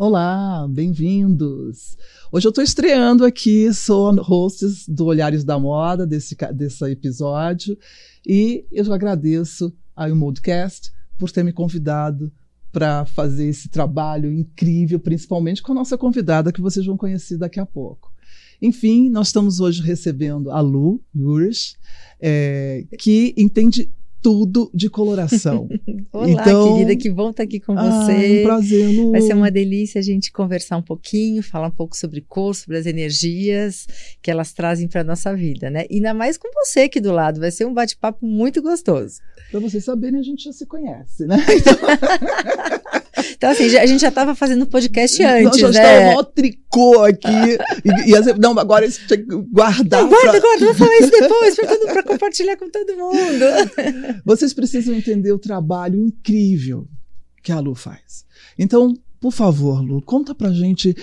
Olá, bem-vindos! Hoje eu estou estreando aqui, sou a host do Olhares da Moda, desse episódio, e eu agradeço ao Moodcast por ter me convidado para fazer esse trabalho incrível, principalmente com a nossa convidada, que vocês vão conhecer daqui a pouco. Enfim, nós estamos hoje recebendo a Lu Urish, que entende tudo de coloração. Olá, então, querida, que bom estar aqui com você. É um prazer, Lu. Vai ser uma delícia a gente conversar um pouquinho, falar um pouco sobre cor, sobre as energias que elas trazem para a nossa vida, né? E ainda mais com você aqui do lado, vai ser um bate-papo muito gostoso. Para vocês saberem, a gente já se conhece, né? Então, assim, a gente já estava fazendo podcast antes, nós já estava mó tricô aqui. Não, agora isso tinha que guardar. Guarda, vou falar isso depois, para compartilhar com todo mundo. Vocês precisam entender o trabalho incrível que a Lu faz. Então, por favor, Lu, conta pra gente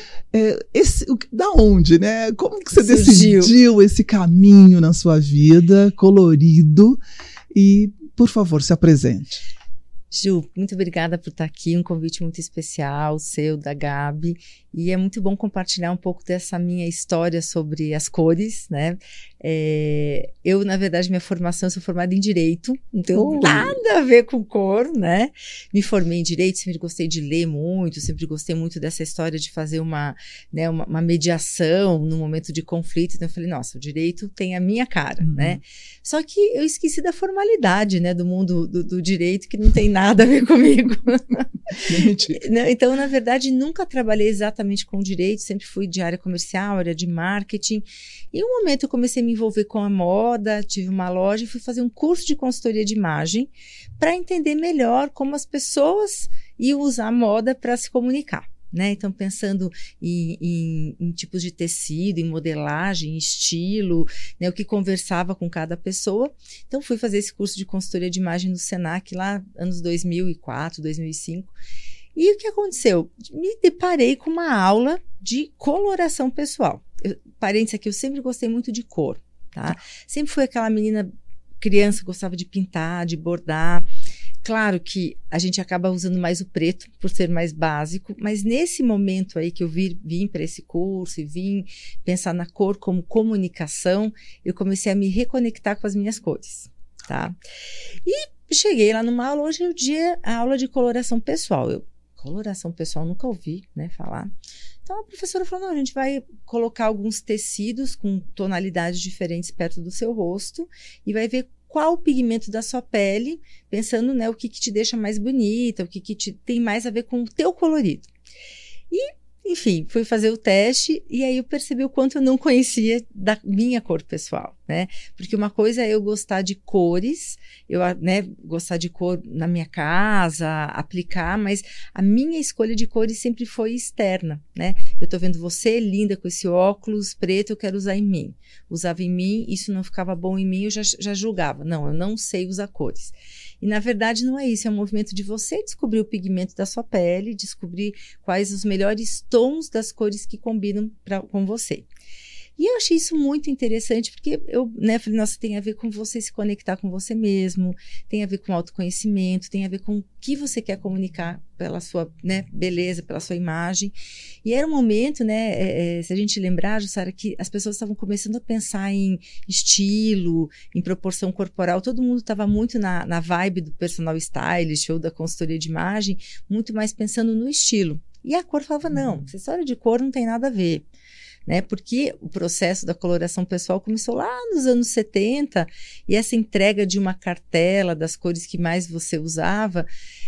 da onde, né? Como que você decidiu esse caminho na sua vida, colorido, e, por favor, se apresente. Ju, muito obrigada por estar aqui, um convite muito especial, seu, da Gabi, e é muito bom compartilhar um pouco dessa minha história sobre as cores, né? Eu, na verdade, minha formação, eu sou formada em Direito, não tenho nada a ver com cor, né? Me formei em Direito, sempre gostei de ler muito, sempre gostei muito dessa história de fazer uma mediação no momento de conflito, então eu falei, nossa, o Direito tem a minha cara, né? Só que eu esqueci da formalidade, né, do mundo do Direito, que não tem nada a ver comigo. Então, na verdade, nunca trabalhei exatamente com Direito, sempre fui de área comercial, área de marketing, e um momento eu comecei a me envolver com a moda, tive uma loja e fui fazer um curso de consultoria de imagem para entender melhor como as pessoas iam usar a moda para se comunicar, né? Então, pensando em tipos de tecido, em modelagem, estilo, né? O que conversava com cada pessoa. Então, fui fazer esse curso de consultoria de imagem no Senac lá, anos 2004, 2005. E o que aconteceu? Me deparei com uma aula de coloração pessoal. Parênteses aqui, eu sempre gostei muito de cor, tá? Sempre fui aquela menina, criança, gostava de pintar, de bordar. Claro que a gente acaba usando mais o preto, por ser mais básico, mas nesse momento aí que eu vim para esse curso e vim pensar na cor como comunicação, eu comecei a me reconectar com as minhas cores, tá? E cheguei lá numa aula, hoje é o dia, a aula de coloração pessoal. Coloração pessoal, nunca ouvi, né, falar. Então, a professora falou, não, a gente vai colocar alguns tecidos com tonalidades diferentes perto do seu rosto e vai ver qual o pigmento da sua pele, pensando, né, o que te deixa mais bonita, o que tem mais a ver com o teu colorido. E, enfim, fui fazer o teste e aí eu percebi o quanto eu não conhecia da minha cor pessoal, né? Porque uma coisa é eu gostar de cores, gostar de cor na minha casa, aplicar, mas a minha escolha de cores sempre foi externa, né? Eu tô vendo você linda com esse óculos preto, eu quero usar em mim. Usava em mim, isso não ficava bom em mim, eu já julgava. Não, eu não sei usar cores. E, na verdade, não é isso. É um movimento de você descobrir o pigmento da sua pele, descobrir quais os melhores tons das cores que combinam com você. E eu achei isso muito interessante, porque eu, falei, nossa, tem a ver com você se conectar com você mesmo, tem a ver com autoconhecimento, tem a ver com o que você quer comunicar pela sua, beleza, pela sua imagem. E era um momento, se a gente lembrar, Jussara, que as pessoas estavam começando a pensar em estilo, em proporção corporal, todo mundo estava muito na vibe do personal stylist ou da consultoria de imagem, muito mais pensando no estilo. E a cor falava, não, essa história de cor não tem nada a ver. Porque o processo da coloração pessoal começou lá nos anos 70 e essa entrega de uma cartela das cores que mais você usava,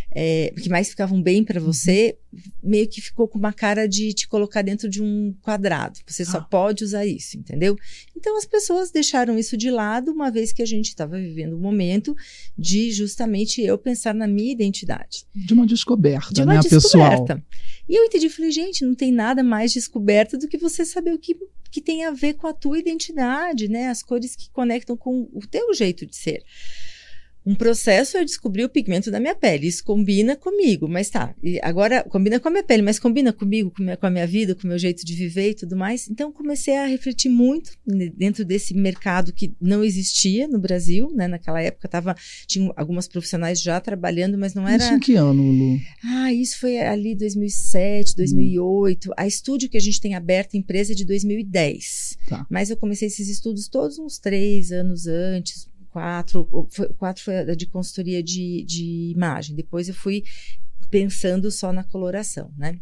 que mais ficavam bem para você, meio que ficou com uma cara de te colocar dentro de um quadrado. Você só pode usar isso, entendeu? Então as pessoas deixaram isso de lado, uma vez que a gente estava vivendo um momento de justamente eu pensar na minha identidade. De uma descoberta, pessoal. E eu entendi, falei, gente, não tem nada mais descoberta do que você saber o que tem a ver com a tua identidade, né? As cores que conectam com o teu jeito de ser. um processo é descobrir o pigmento da minha pele. Isso combina comigo, mas tá. E agora, combina com a minha pele, mas combina comigo, com a minha vida, com o meu jeito de viver e tudo mais. Então, comecei a refletir muito dentro desse mercado que não existia no Brasil, né? Naquela época, tinha algumas profissionais já trabalhando, mas não era... Isso em que ano, Lu? Isso foi ali 2007, 2008. A estúdio que a gente tem aberto, a empresa, é de 2010. Tá. Mas eu comecei esses estudos todos uns 3 anos antes, 4 foi a de consultoria de imagem. Depois eu fui pensando só na coloração, né?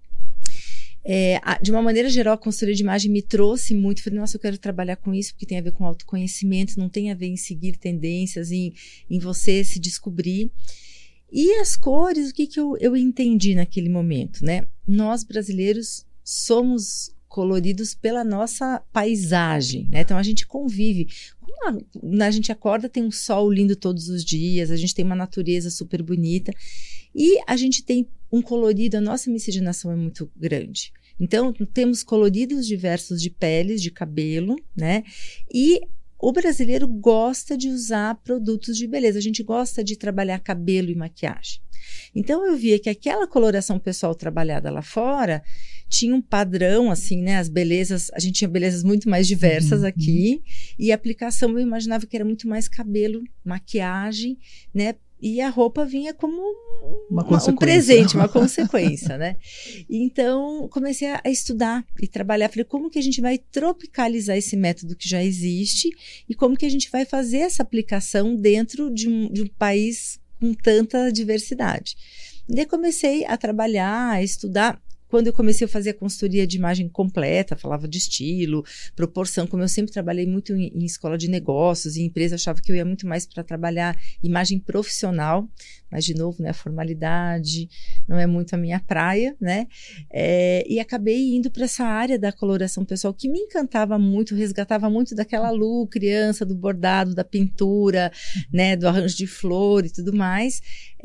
De uma maneira geral, a consultoria de imagem me trouxe muito. Falei, nossa, eu quero trabalhar com isso, porque tem a ver com autoconhecimento, não tem a ver em seguir tendências, em você se descobrir. E as cores, o que eu entendi naquele momento, né? Nós, brasileiros, somos coloridos pela nossa paisagem, né? Então, a gente convive. A gente acorda, tem um sol lindo todos os dias, a gente tem uma natureza super bonita e a gente tem um colorido, a nossa miscigenação é muito grande. Então, temos coloridos diversos de peles, de cabelo, né? E o brasileiro gosta de usar produtos de beleza, a gente gosta de trabalhar cabelo e maquiagem. Então, eu via que aquela coloração pessoal trabalhada lá fora tinha um padrão, assim, né? As belezas, a gente tinha belezas muito mais diversas aqui, e a aplicação eu imaginava que era muito mais cabelo, maquiagem, né? E a roupa vinha como um presente, uma consequência, né? Então, comecei a estudar e trabalhar. Falei, como que a gente vai tropicalizar esse método que já existe e como que a gente vai fazer essa aplicação dentro de um país com tanta diversidade? E daí comecei a trabalhar, a estudar. Quando eu comecei a fazer a consultoria de imagem completa, falava de estilo, proporção, como eu sempre trabalhei muito em escola de negócios, em empresa, achava que eu ia muito mais para trabalhar imagem profissional, mas de novo, né, a formalidade não é muito a minha praia, né? E acabei indo para essa área da coloração pessoal, que me encantava muito, resgatava muito daquela Lu, criança, do bordado, da pintura, né, do arranjo de flor e tudo mais.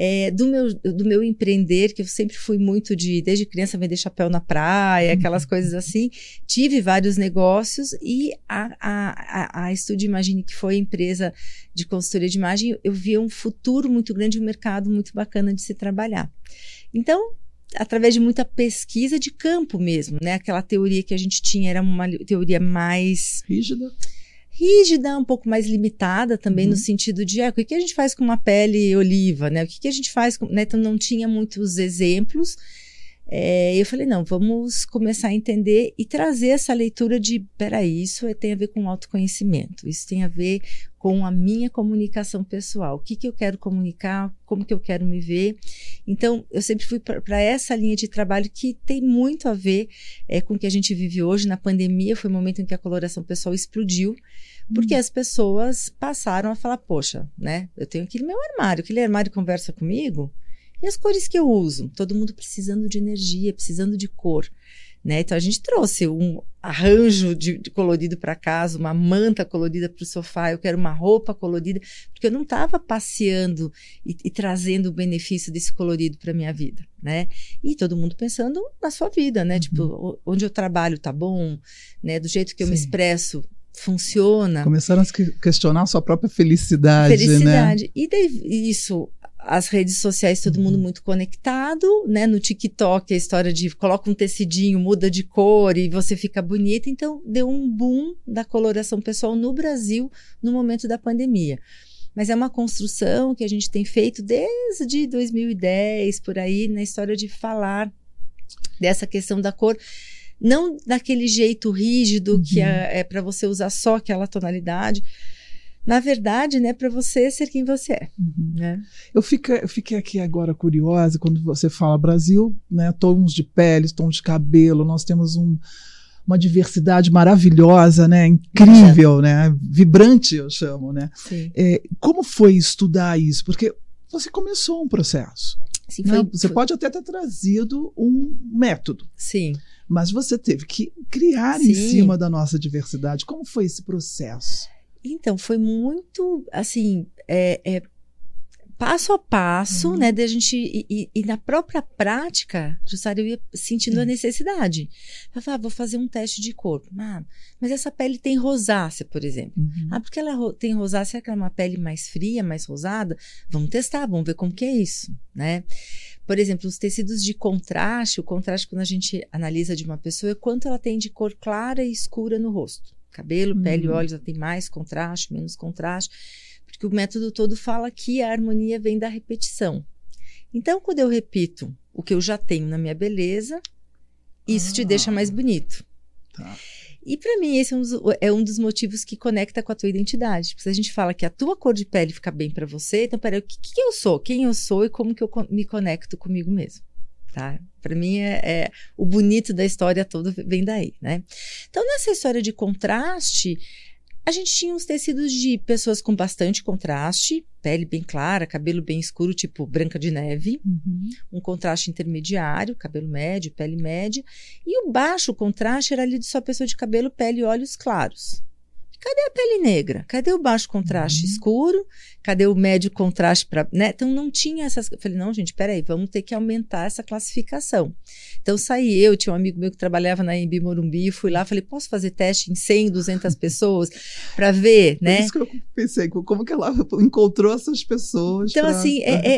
Do meu empreender, que eu sempre fui muito desde criança, vender chapéu na praia, aquelas coisas assim. Tive vários negócios e a Estúdio Imagine, que foi a empresa de consultoria de imagem, eu via um futuro muito grande, um mercado muito bacana de se trabalhar. Então, através de muita pesquisa de campo mesmo, né? Aquela teoria que a gente tinha era uma teoria mais... rígida, um pouco mais limitada também, no sentido de, o que a gente faz com uma pele oliva, né? O que a gente faz com... Né? Então, não tinha muitos exemplos. Eu falei, não, vamos começar a entender e trazer essa leitura de, peraí, isso tem a ver com autoconhecimento, isso tem a ver com a minha comunicação pessoal, o que eu quero comunicar, como que eu quero me ver. Então, eu sempre fui para essa linha de trabalho que tem muito a ver com o que a gente vive hoje. Na pandemia, foi o momento em que a coloração pessoal explodiu, porque as pessoas passaram a falar, poxa, né, eu tenho aquele armário conversa comigo, e as cores que eu uso? Todo mundo precisando de energia, precisando de cor, né? Então, a gente trouxe um arranjo de colorido para casa, uma manta colorida para o sofá, eu quero uma roupa colorida, porque eu não estava passeando e trazendo o benefício desse colorido para a minha vida, né? E todo mundo pensando na sua vida, né? Tipo, onde eu trabalho tá bom, né? Do jeito que eu me expresso, funciona. Começaram a questionar a sua própria felicidade, né? E daí, isso... As redes sociais, todo mundo muito conectado, né? No TikTok, a história de coloca um tecidinho, muda de cor e você fica bonita. Então, deu um boom da coloração pessoal no Brasil no momento da pandemia. Mas é uma construção que a gente tem feito desde 2010, por aí, na história de falar dessa questão da cor. Não daquele jeito rígido que é para você usar só aquela tonalidade. Na verdade, né, para você ser quem você é. Né? Eu fiquei aqui agora curiosa quando você fala Brasil, né, tons de pele, tons de cabelo, nós temos uma diversidade maravilhosa, né, incrível, né, vibrante, eu chamo, né. Como foi estudar isso? Porque você começou um processo. Sim, né? Você pode até ter trazido um método. Sim. Mas você teve que criar em cima da nossa diversidade. Como foi esse processo? Então, foi muito, assim, passo a passo, né, da gente, e na própria prática, Jussara, eu ia sentindo a necessidade. Eu falava, vou fazer um teste de corpo. Mas essa pele tem rosácea, por exemplo. Porque ela tem rosácea, será que ela é uma pele mais fria, mais rosada? Vamos testar, vamos ver como que é isso, né? Por exemplo, os tecidos de contraste, o contraste quando a gente analisa de uma pessoa é quanto ela tem de cor clara e escura no rosto. Cabelo, pele, olhos, ela tem mais contraste, menos contraste. Porque o método todo fala que a harmonia vem da repetição. Então, quando eu repito o que eu já tenho na minha beleza, isso te deixa mais bonito. Tá. E para mim, esse é um dos motivos que conecta com a tua identidade. Porque se a gente fala que a tua cor de pele fica bem para você, então, peraí, o que eu sou? Quem eu sou e como que eu me conecto comigo mesmo? Tá? Para mim, o bonito da história toda vem daí, né? Então, nessa história de contraste, a gente tinha uns tecidos de pessoas com bastante contraste, pele bem clara, cabelo bem escuro, tipo Branca de Neve, um contraste intermediário, cabelo médio, pele média, e o baixo contraste era ali de só pessoa de cabelo, pele e olhos claros. Cadê a pele negra? Cadê o baixo contraste escuro? Cadê o médio contraste para, né? Então não tinha essas. Eu falei, não, gente, peraí, vamos ter que aumentar essa classificação. Então saí eu, tinha um amigo meu que trabalhava na Embi Morumbi, fui lá, falei, posso fazer teste em 100, 200 pessoas para ver, né? É isso que eu pensei, como que ela encontrou essas pessoas? Então, assim,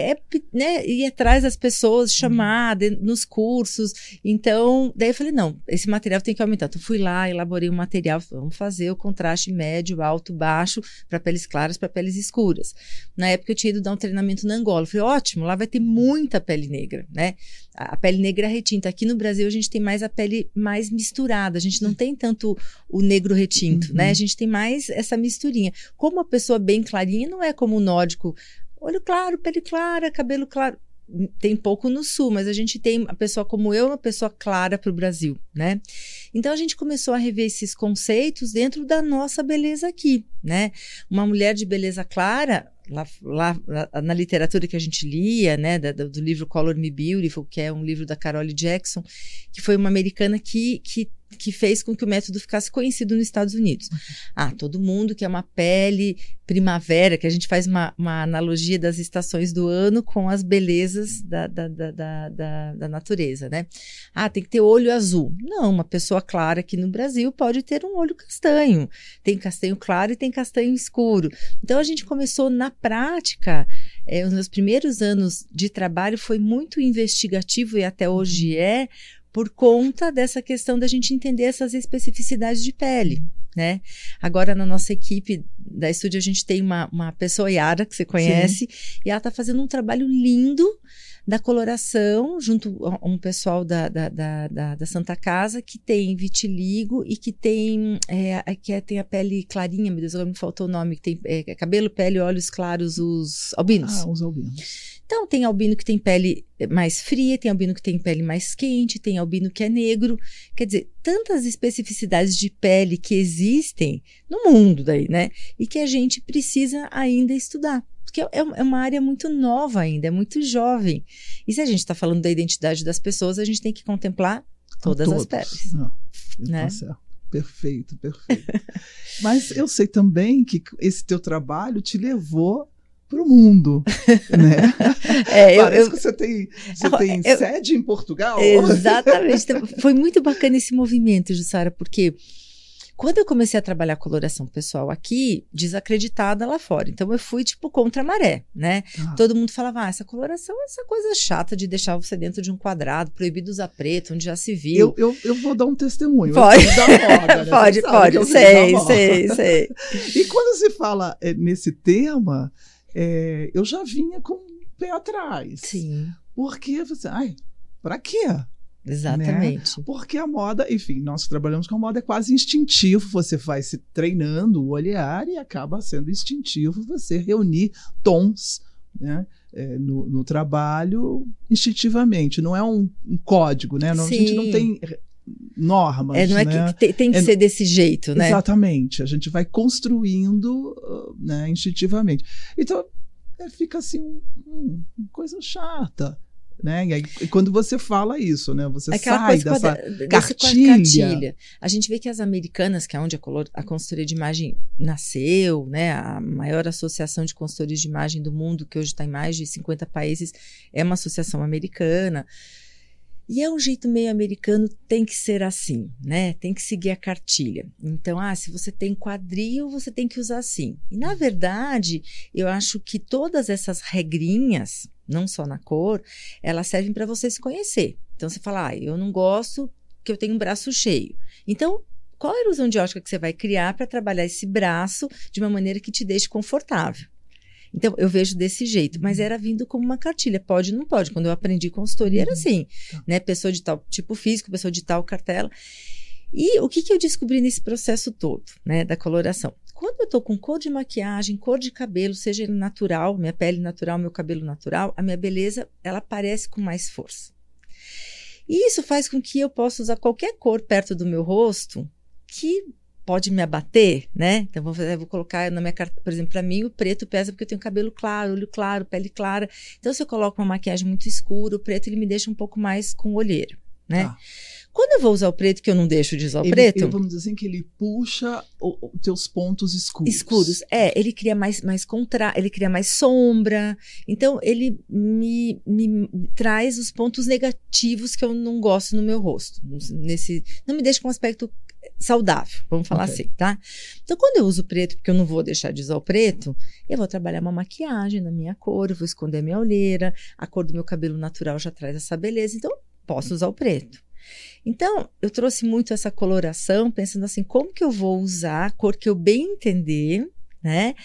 né, ir atrás das pessoas, chamar nos cursos. Então, daí eu falei, não, esse material tem que aumentar. Então, fui lá, elaborei um material, vamos fazer o contraste médio, alto, baixo, para peles claras, para peles escuras. Na época, eu tinha ido dar um treinamento na Angola. Eu falei, ótimo, lá vai ter muita pele negra, né? A pele negra retinta. Aqui no Brasil, a gente tem mais a pele mais misturada. A gente não tem tanto o negro retinto, né? A gente tem mais essa misturinha. Como a pessoa bem clarinha, não é como o nórdico. Olho claro, pele clara, cabelo claro. Tem pouco no sul, mas a gente tem a pessoa como eu, uma pessoa clara para o Brasil, né? Então a gente começou a rever esses conceitos dentro da nossa beleza aqui, né? Uma mulher de beleza clara, lá na literatura que a gente lia, né, do livro Color Me Beautiful, que é um livro da Carole Jackson, que foi uma americana que fez com que o método ficasse conhecido nos Estados Unidos. Todo mundo quer uma pele primavera, que a gente faz uma analogia das estações do ano com as belezas da natureza, né? Tem que ter olho azul. Não, uma pessoa clara aqui no Brasil pode ter um olho castanho. Tem castanho claro e tem castanho escuro. Então, a gente começou na prática, os meus primeiros anos de trabalho foi muito investigativo e até hoje por conta dessa questão da gente entender essas especificidades de pele, né? Agora, na nossa equipe da estúdio, a gente tem uma pessoa, Yara, que você conhece, e ela está fazendo um trabalho lindo da coloração, junto a um pessoal da Santa Casa, que tem vitiligo e que tem a pele clarinha, meu Deus, agora me faltou o nome, que tem cabelo, pele, olhos claros, os albinos. Os albinos. Então, tem albino que tem pele mais fria, tem albino que tem pele mais quente, tem albino que é negro. Quer dizer, tantas especificidades de pele que existem no mundo daí, né? E que a gente precisa ainda estudar. Porque é uma área muito nova ainda, é muito jovem. E se a gente está falando da identidade das pessoas, a gente tem que contemplar todas as peles. Né? Tá certo. Perfeito. Mas eu sei também que esse teu trabalho te levou para o mundo, né? Parece que você tem sede em Portugal. Exatamente. Então, foi muito bacana esse movimento, Jussara, porque quando eu comecei a trabalhar coloração pessoal aqui, desacreditada lá fora. Então, eu fui, contra a maré, né? Todo mundo falava, essa coloração é essa coisa chata de deixar você dentro de um quadrado, proibido usar preto, onde já se viu. Eu vou dar um testemunho. Pode. Da moda, né? Pode. Sei. E quando se fala nesse tema, eu já vinha com o pé atrás. Sim. Porque você, pra quê? Exatamente. Né? Porque a moda, enfim, nós que trabalhamos com a moda é quase instintivo, você vai se treinando o olhar e acaba sendo instintivo você reunir tons, né, no trabalho instintivamente, não é um código, né? A gente não tem normas. Não é que tem que ser desse jeito, né? Exatamente, a gente vai construindo, né, instintivamente. Então, fica assim, coisa chata. Né? E aí, quando você fala isso, né? Você aquela sai dessa cartilha. A gente vê que as americanas, que é onde a consultoria de imagem nasceu, né? A maior associação de consultores de imagem do mundo, que hoje está em mais de 50 países, é uma associação americana. E é um jeito meio americano, tem que ser assim, né? Tem que seguir a cartilha. Então, se você tem quadril, você tem que usar assim. E, na verdade, eu acho que todas essas regrinhas, não só na cor, elas servem para você se conhecer. Então, você fala, eu não gosto que eu tenha um braço cheio. Então, qual é a ilusão de ótica que você vai criar para trabalhar esse braço de uma maneira que te deixe confortável? Então, eu vejo desse jeito, mas era vindo como uma cartilha, pode ou não pode. Quando eu aprendi consultoria, era assim, né? Pessoa de tal tipo físico, pessoa de tal cartela. E o que eu descobri nesse processo todo, né, da coloração? Quando eu tô com cor de maquiagem, cor de cabelo, seja ele natural, minha pele natural, meu cabelo natural, a minha beleza, ela aparece com mais força. E isso faz com que eu possa usar qualquer cor perto do meu rosto que pode me abater, né? Então, vou colocar na minha carta, por exemplo, para mim o preto pesa porque eu tenho cabelo claro, olho claro, pele clara. Então, se eu coloco uma maquiagem muito escura, o preto ele me deixa um pouco mais com olheira, né? Quando eu vou usar o preto, que eu não deixo de usar o preto... Vamos dizer assim, que ele puxa os teus pontos escuros. Escuros, ele cria mais ele cria mais sombra. Então, ele me traz os pontos negativos que eu não gosto no meu rosto. Não me deixa com um aspecto saudável, vamos falar assim, tá? Então, quando eu uso preto, porque eu não vou deixar de usar o preto, eu vou trabalhar uma maquiagem na minha cor, eu vou esconder a minha olheira, a cor do meu cabelo natural já traz essa beleza, então, posso usar o preto. Então, eu trouxe muito essa coloração, pensando assim, como que eu vou usar a cor que eu bem entender, né?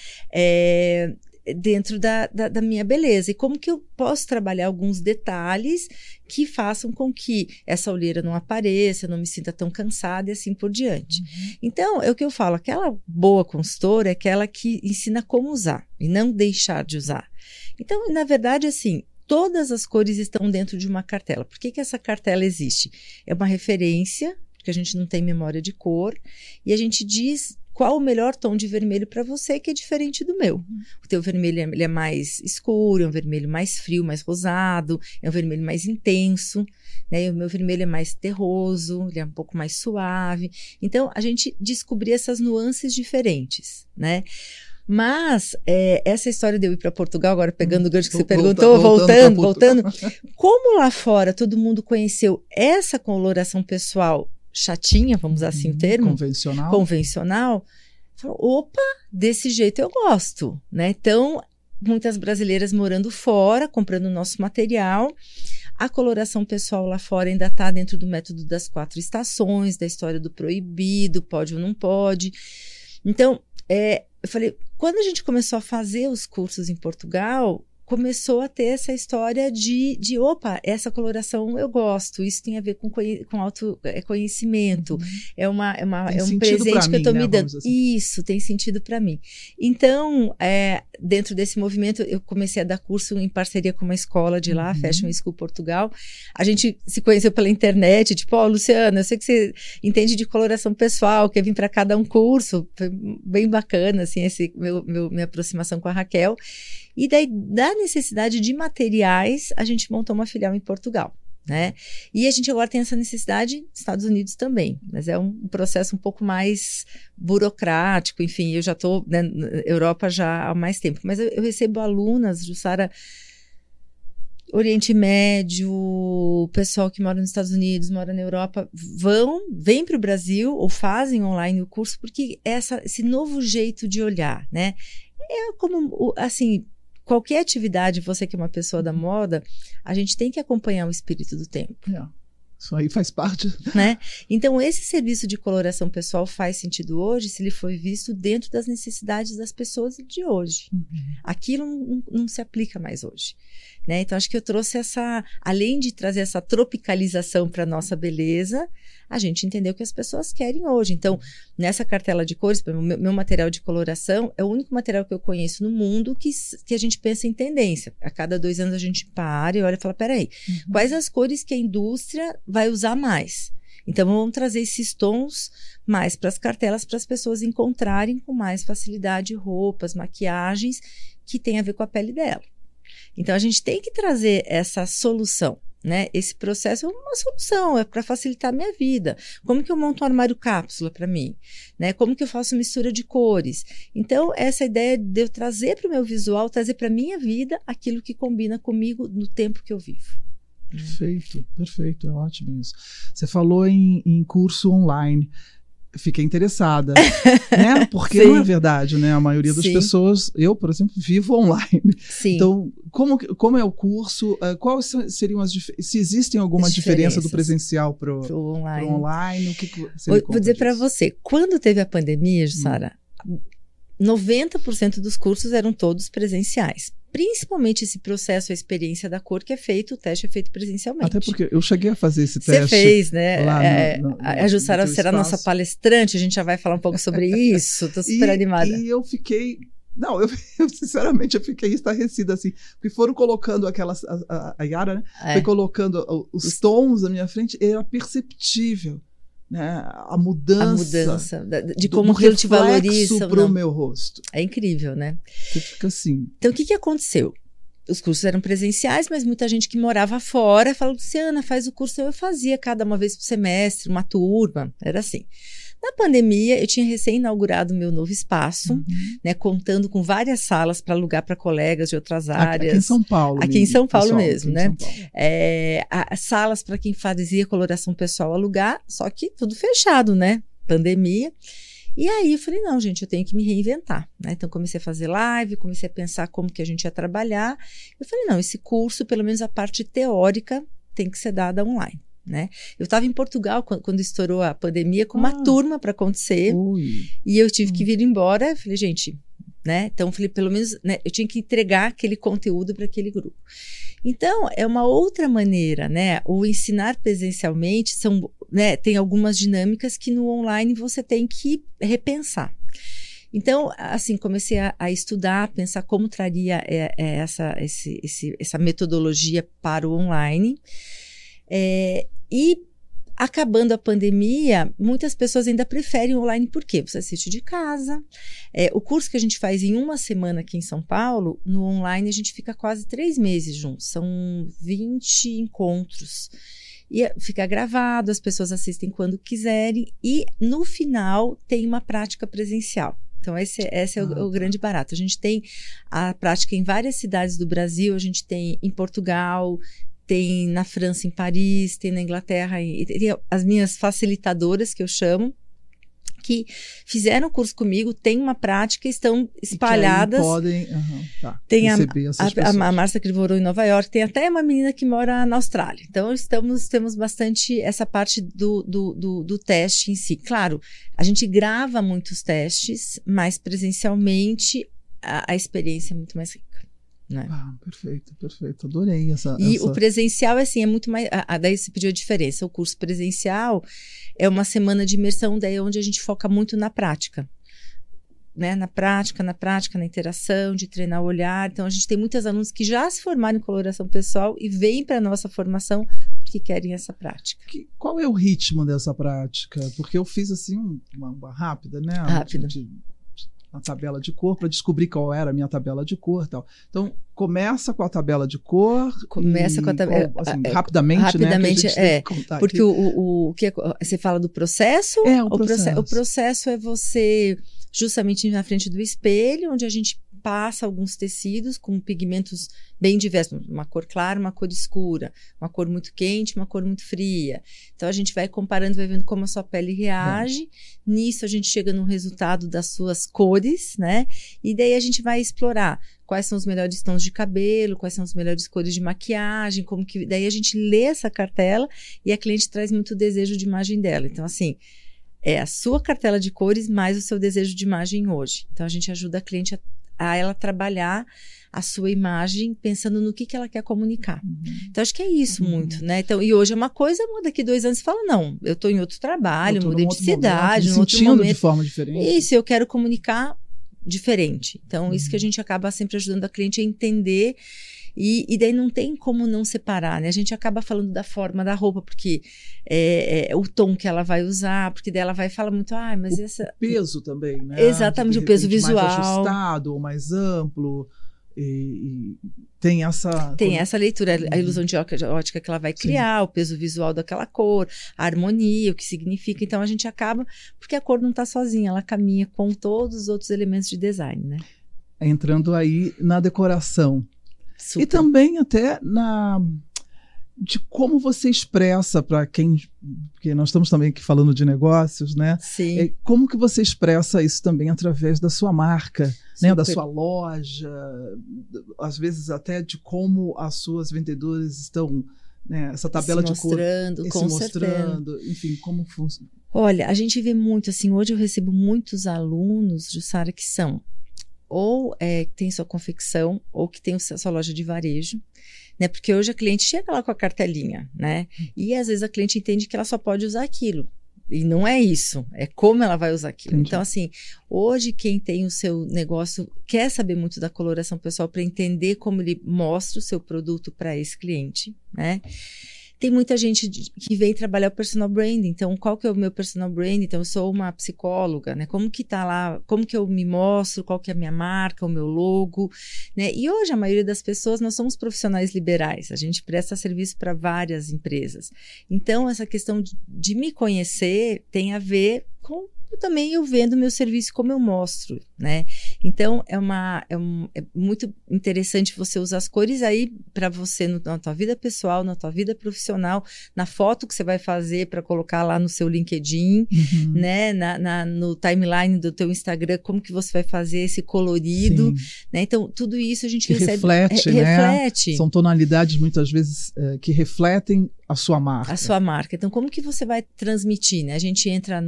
Dentro da minha beleza. E como que eu posso trabalhar alguns detalhes que façam com que essa olheira não apareça, eu não me sinta tão cansada e assim por diante. Então, é o que eu falo, aquela boa consultora é aquela que ensina como usar e não deixar de usar. Então, na verdade, assim, todas as cores estão dentro de uma cartela. Por que essa cartela existe? É uma referência, porque a gente não tem memória de cor, e a gente diz qual o melhor tom de vermelho para você, que é diferente do meu. O teu vermelho ele é mais escuro, é um vermelho mais frio, mais rosado, é um vermelho mais intenso, né? E o meu vermelho é mais terroso, ele é um pouco mais suave. Então, a gente descobrir essas nuances diferentes, né? Mas, essa história de eu ir para Portugal, agora pegando o gancho que você perguntou, voltando, como lá fora todo mundo conheceu essa coloração pessoal chatinha, vamos usar assim o termo, convencional, falou, opa, desse jeito eu gosto, né? Então, muitas brasileiras morando fora, comprando o nosso material, a coloração pessoal lá fora ainda está dentro do método das 4 estações, da história do proibido, pode ou não pode. Então, eu falei, quando a gente começou a fazer os cursos em Portugal, começou a ter essa história de opa, essa coloração eu gosto, isso tem a ver com autoconhecimento, é um presente que eu estou me dando. Assim. Isso, tem sentido para mim. Então, dentro desse movimento, eu comecei a dar curso em parceria com uma escola de lá, Fashion School Portugal. A gente se conheceu pela internet, tipo, Luciana, eu sei que você entende de coloração pessoal, quer vir para cá dar um curso, foi bem bacana, assim, minha aproximação com a Raquel. E daí, da necessidade de materiais, a gente montou uma filial em Portugal, né? E a gente agora tem essa necessidade nos Estados Unidos também, mas é um processo um pouco mais burocrático, enfim, eu já estou na Europa já há mais tempo, mas eu recebo alunas, Jussara, Oriente Médio, pessoal que mora nos Estados Unidos, mora na Europa, vêm para o Brasil ou fazem online o curso, porque esse novo jeito de olhar, né? É como, assim, qualquer atividade, você que é uma pessoa da moda, a gente tem que acompanhar o espírito do tempo. Isso aí faz parte. Né? Então, esse serviço de coloração pessoal faz sentido hoje se ele foi visto dentro das necessidades das pessoas de hoje. Aquilo não se aplica mais hoje. Né? Então, acho que eu trouxe além de trazer essa tropicalização para a nossa beleza, a gente entendeu o que as pessoas querem hoje. Então, nessa cartela de cores, meu material de coloração é o único material que eu conheço no mundo que a gente pensa em tendência. A cada 2 anos a gente para e olha e fala, peraí, quais as cores que a indústria vai usar mais? Então, vamos trazer esses tons mais para as cartelas, para as pessoas encontrarem com mais facilidade roupas, maquiagens que tem a ver com a pele dela. Então, a gente tem que trazer essa solução, né? Esse processo é uma solução, é para facilitar a minha vida. Como que eu monto um armário cápsula para mim? Né? Como que eu faço mistura de cores? Então, essa ideia de eu trazer para o meu visual, trazer para a minha vida aquilo que combina comigo no tempo que eu vivo. Perfeito, perfeito, é ótimo isso. Você falou em curso online. Fiquei interessada, né? Porque não é verdade, né? A maioria das pessoas, eu, por exemplo, vivo online. Sim. Então, como é o curso? Quais seriam se existem alguma diferença do presencial para o online? O que você vou dizer para você, quando teve a pandemia, Jussara, 90% dos cursos eram todos presenciais. Principalmente esse processo, a experiência da cor que é feito, o teste é feito presencialmente. Até porque eu cheguei a fazer esse teste. Você fez, né? A Jussara será nossa palestrante, a gente já vai falar um pouco sobre isso. Estou super animada. E eu fiquei... Não, eu sinceramente eu fiquei estarrecida assim, porque foram colocando aquelas... A Yara, né? Foi colocando os tons na minha frente, era perceptível. Né? A mudança de como aquilo te valoriza para o meu rosto. É incrível, né? Você fica assim. Então, o que aconteceu? Os cursos eram presenciais, mas muita gente que morava fora falou: Luciana, faz o curso. Eu fazia cada uma vez por semestre, uma turma, era assim. Na pandemia, eu tinha recém-inaugurado o meu novo espaço, né, contando com várias salas para alugar para colegas de outras áreas. Aqui em São Paulo. Aqui em São Paulo mesmo, né? Salas para quem fazia coloração pessoal alugar, só que tudo fechado, né? Pandemia. E aí eu falei, não, gente, eu tenho que me reinventar, né? Então comecei a fazer live, comecei a pensar como que a gente ia trabalhar. Eu falei, não, esse curso, pelo menos a parte teórica, tem que ser dada online. Né? Eu estava em Portugal quando estourou a pandemia com uma turma para acontecer. E eu tive que vir embora. Falei, gente, né? Então falei, pelo menos, né, eu tinha que entregar aquele conteúdo para aquele grupo. Então é uma outra maneira, né? O ensinar presencialmente né, tem algumas dinâmicas que no online você tem que repensar. Então, assim, comecei a estudar, a pensar como traria essa metodologia para o online. E acabando a pandemia, muitas pessoas ainda preferem online. Por quê? Você assiste de casa. O curso que a gente faz em uma semana aqui em São Paulo, no online a gente fica quase 3 meses juntos. São 20 encontros. E fica gravado, as pessoas assistem quando quiserem. E no final tem uma prática presencial. Então, esse é o grande barato. A gente tem a prática em várias cidades do Brasil. A gente tem em Portugal, tem na França, em Paris, tem na Inglaterra, tem as minhas facilitadoras, que eu chamo, que fizeram o curso comigo, têm uma prática e estão espalhadas. E podem tem receber essas pessoas. A Márcia, que morou em Nova York, tem até uma menina que mora na Austrália. Então, temos bastante essa parte do teste em si. Claro, a gente grava muitos testes, mas presencialmente a experiência é muito mais rica. Né? Perfeito, perfeito. Adorei essa. O presencial é muito mais. Daí você pediu a diferença. O curso presencial é uma semana de imersão, daí onde a gente foca muito na prática. Né? Na prática, na interação, de treinar o olhar. Então, a gente tem muitos alunos que já se formaram em coloração pessoal e vêm para a nossa formação porque querem essa prática. Qual é o ritmo dessa prática? Porque eu fiz assim uma rápida, né? Rápida. A tabela de cor, para descobrir qual era a minha tabela de cor e tal. Então, começa com a tabela de cor. Começa com a tabela. Assim, rapidamente, né? Porque o que você fala do processo? O processo. O processo é você, justamente na frente do espelho, onde a gente passa alguns tecidos com pigmentos bem diversos, uma cor clara, uma cor escura, uma cor muito quente, uma cor muito fria. Então a gente vai comparando, vai vendo como a sua pele reage. Nisso a gente chega no resultado das suas cores, né? E daí a gente vai explorar quais são os melhores tons de cabelo, quais são as melhores cores de maquiagem, como que daí a gente lê essa cartela e a cliente traz muito desejo de imagem dela. Então assim, é a sua cartela de cores mais o seu desejo de imagem hoje. Então a gente ajuda a cliente a ela trabalhar a sua imagem pensando no que ela quer comunicar. Então, acho que é isso muito, né? Então, e hoje é uma coisa, daqui 2 anos você fala, não, eu estou em outro trabalho, mudei de cidade, num outro momento. De forma diferente. Isso, eu quero comunicar diferente. Então, isso que a gente acaba sempre ajudando a cliente a entender. E daí não tem como não separar, né? A gente acaba falando da forma da roupa, porque o tom que ela vai usar, porque daí ela vai falar muito, mas o peso também, né? Exatamente, o peso visual. Mais ajustado ou mais amplo, E tem essa... Tem essa leitura, a ilusão de ótica que ela vai criar, sim, o peso visual daquela cor, a harmonia, o que significa. Então, a gente acaba... Porque a cor não está sozinha, ela caminha com todos os outros elementos de design, né? Entrando aí na decoração. Super. E também até de como você expressa para quem... Porque nós estamos também aqui falando de negócios, né? Sim. Como que você expressa isso também através da sua marca, né? Da sua loja, às vezes até de como as suas vendedoras estão, né? Essa tabela de cor se mostrando, enfim, como funciona. Olha, a gente vê muito, assim, hoje eu recebo muitos alunos, Jussara, que são ou tem sua confecção ou que tem sua loja de varejo, né? Porque hoje a cliente chega lá com a cartelinha, né? E às vezes a cliente entende que ela só pode usar aquilo. E não é isso, é como ela vai usar aquilo. Entendi. Então, assim, hoje quem tem o seu negócio quer saber muito da coloração pessoal para entender como ele mostra o seu produto para esse cliente, né? Tem muita gente que vem trabalhar o personal branding. Então, qual que é o meu personal branding? Então, eu sou uma psicóloga, né? Como que tá lá, como que eu me mostro, qual que é a minha marca, o meu logo, né? E hoje, a maioria das pessoas, nós somos profissionais liberais. A gente presta serviço para várias empresas. Então, essa questão de me conhecer tem a ver com também eu vendo meu serviço como eu mostro, né? Então, é muito interessante você usar as cores aí para você na tua vida pessoal, na tua vida profissional, na foto que você vai fazer para colocar lá no seu LinkedIn, né? No timeline do teu Instagram, como que você vai fazer esse colorido, né? Então, tudo isso a gente que recebe... Reflete, né? Reflete. São tonalidades, muitas vezes, que refletem a sua marca. A sua marca. Então, como que você vai transmitir, né? A gente entra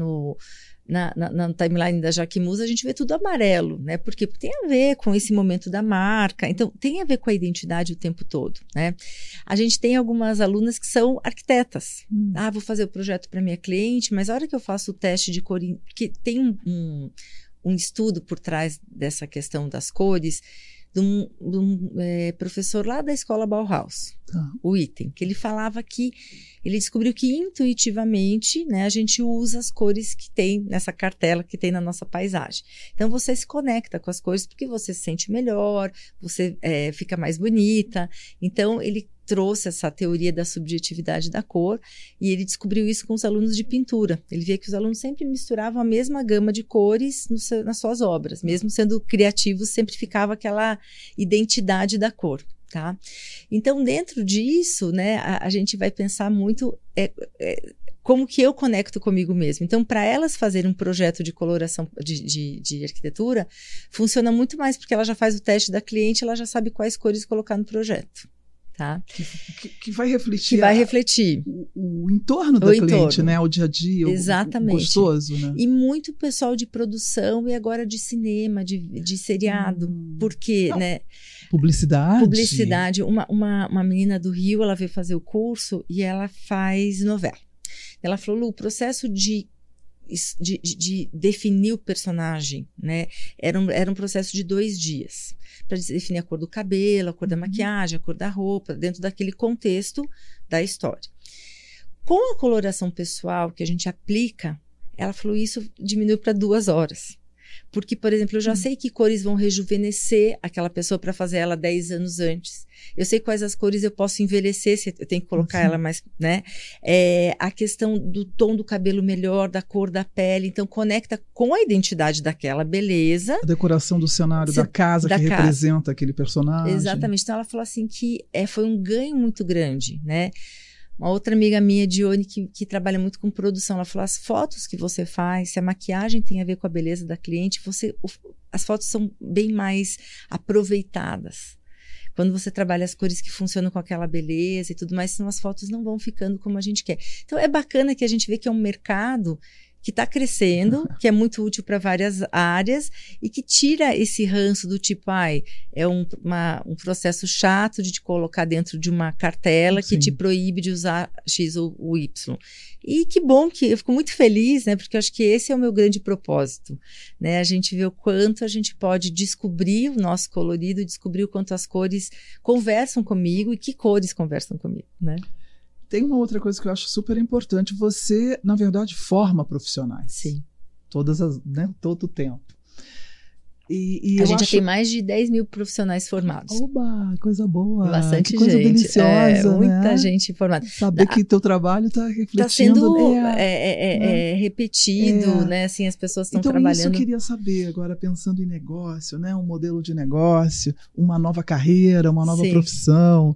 na timeline da Jaquemusa, a gente vê tudo amarelo, né? Por quê? Porque tem a ver com esse momento da marca, então tem a ver com a identidade o tempo todo, né? A gente tem algumas alunas que são arquitetas. Vou fazer o projeto para minha cliente, mas a hora que eu faço o teste de cor, que tem um estudo por trás dessa questão das cores, de um professor lá da escola Bauhaus, o Item, que ele falava que ele descobriu que intuitivamente, né, a gente usa as cores que tem nessa cartela que tem na nossa paisagem. Então você se conecta com as cores porque você se sente melhor, você fica mais bonita. Então ele trouxe essa teoria da subjetividade da cor e ele descobriu isso com os alunos de pintura. Ele via que os alunos sempre misturavam a mesma gama de cores nas suas obras, mesmo sendo criativos, sempre ficava aquela identidade da cor. Tá? Então, dentro disso, né, a gente vai pensar muito como que eu conecto comigo mesmo. Então, para elas fazerem um projeto de coloração de arquitetura, funciona muito mais porque ela já faz o teste da cliente, ela já sabe quais cores colocar no projeto. Tá? Que vai refletir, o entorno da cliente, né? O dia a dia, exatamente. O gostoso, né? E muito pessoal de produção e agora de cinema, de seriado, porque, né? Publicidade. Uma menina do Rio, ela veio fazer o curso e ela faz novela. Ela falou, Lu, o processo de definir o personagem, né? Era um processo de 2 dias para definir a cor do cabelo, a cor da maquiagem, a cor da roupa, dentro daquele contexto da história. Com a coloração pessoal que a gente aplica, ela falou, isso diminuiu para 2 horas. Porque, por exemplo, eu já sei que cores vão rejuvenescer aquela pessoa para fazer ela 10 anos antes. Eu sei quais as cores eu posso envelhecer, se eu tenho que colocar ela mais, né? A questão do tom do cabelo melhor, da cor da pele. Então, conecta com a identidade daquela beleza. A decoração do cenário da casa que representa aquele personagem. Exatamente. Então, ela falou assim que foi um ganho muito grande, né? Uma outra amiga minha, Dione, que trabalha muito com produção, ela falou, as fotos que você faz, se a maquiagem tem a ver com a beleza da cliente, as fotos são bem mais aproveitadas. Quando você trabalha as cores que funcionam com aquela beleza e tudo mais, senão as fotos não vão ficando como a gente quer. Então, é bacana que a gente vê que é um mercado que está crescendo, que é muito útil para várias áreas e que tira esse ranço do tipo, é um processo chato de te colocar dentro de uma cartela que te proíbe de usar X ou Y. E que bom que eu fico muito feliz, né? Porque eu acho que esse é o meu grande propósito, né? A gente vê o quanto a gente pode descobrir o nosso colorido, descobrir o quanto as cores conversam comigo e que cores conversam comigo, né? Tem uma outra coisa que eu acho super importante. Você, na verdade, forma profissionais. Sim. Todo o tempo. E a eu gente já acho... tem mais de 10 mil profissionais formados. Oba, coisa boa. Bastante que coisa gente. deliciosa, Muita né? gente formada. Saber que teu trabalho está refletindo... Está sendo né? repetido, né? Assim, as pessoas estão então, trabalhando. Isso eu queria saber agora, pensando em negócio, né? Um modelo de negócio, uma nova carreira, uma nova profissão.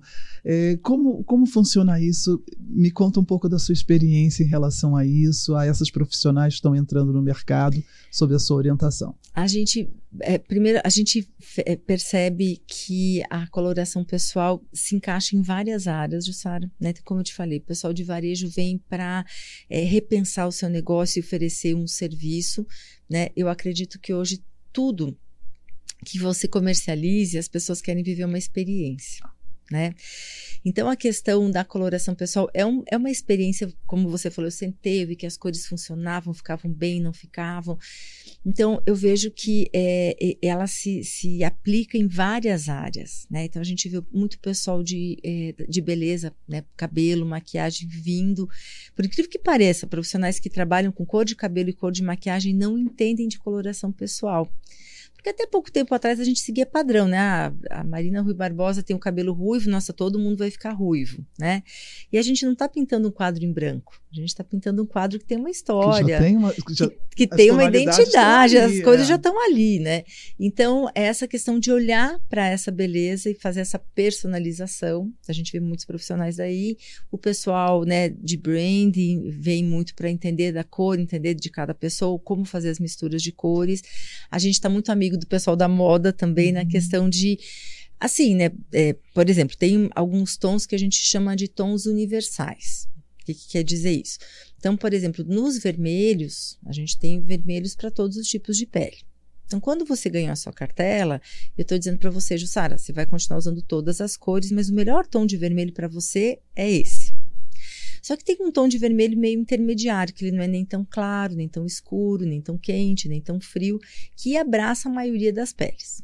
Como funciona isso? Me conta um pouco da sua experiência em relação a isso, a essas profissionais que estão entrando no mercado, sob a sua orientação. Primeiro, a gente percebe que a coloração pessoal se encaixa em várias áreas, Jussara, né? Como eu te falei, o pessoal de varejo vem para repensar o seu negócio e oferecer um serviço, né? Eu acredito que hoje tudo que você comercialize, as pessoas querem viver uma experiência, né? Então, a questão da coloração pessoal é uma experiência, como você falou, eu sentei, eu vi que as cores funcionavam, ficavam bem, não ficavam. Então, eu vejo que ela se aplica em várias áreas, né? Então, a gente vê muito pessoal de beleza, né? Cabelo, maquiagem vindo. Por incrível que pareça, profissionais que trabalham com cor de cabelo e cor de maquiagem não entendem de coloração pessoal. Porque até pouco tempo atrás a gente seguia padrão, né? A Marina Rui Barbosa tem o cabelo ruivo, nossa, todo mundo vai ficar ruivo, né? E a gente não está pintando um quadro em branco, a gente está pintando um quadro que tem uma história, que tem uma identidade, as coisas já estão ali, né? Então, é essa questão de olhar para essa beleza e fazer essa personalização. A gente vê muitos profissionais daí, o pessoal, né, de branding vem muito para entender da cor, entender de cada pessoa, como fazer as misturas de cores. A gente está muito amigo do pessoal da moda também, na questão de, assim, né, por exemplo, tem alguns tons que a gente chama de tons universais. O que quer dizer isso? Então, por exemplo, nos vermelhos, a gente tem vermelhos para todos os tipos de pele. Então, quando você ganhou a sua cartela, eu estou dizendo para você, Jussara, você vai continuar usando todas as cores, mas o melhor tom de vermelho para você é esse. Só que tem um tom de vermelho meio intermediário, que ele não é nem tão claro, nem tão escuro, nem tão quente, nem tão frio, que abraça a maioria das peles.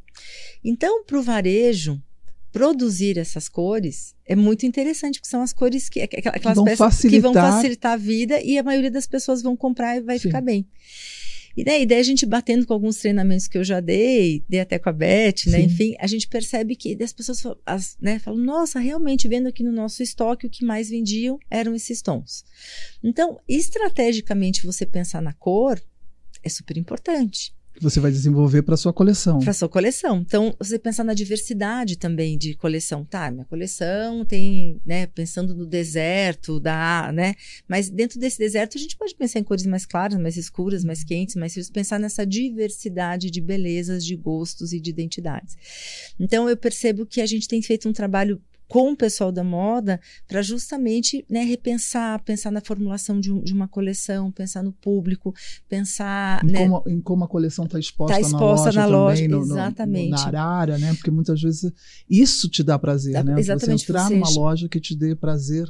Então, para o varejo, produzir essas cores é muito interessante, porque são as cores aquelas peças que vão facilitar a vida e a maioria das pessoas vão comprar e vai ficar bem. E daí a gente batendo com alguns treinamentos que eu já dei até com a Beth, né? Enfim, a gente percebe que as pessoas falam, nossa, realmente vendo aqui no nosso estoque o que mais vendiam eram esses tons. Então, estrategicamente você pensar na cor é super importante. Você vai desenvolver para a sua coleção. Para a sua coleção. Então, você pensar na diversidade também de coleção. Tá, minha coleção tem, né, pensando no deserto, né? Mas dentro desse deserto a gente pode pensar em cores mais claras, mais escuras, mais quentes, mais frias, pensar nessa diversidade de belezas, de gostos e de identidades. Então, eu percebo que a gente tem feito um trabalho com o pessoal da moda para justamente, né, pensar na formulação de uma coleção, pensar no público, pensar em como a coleção está exposta na loja também, exatamente. Na arara, né? Porque muitas vezes isso te dá prazer, né? Exatamente. Você entrar numa loja que te dê prazer.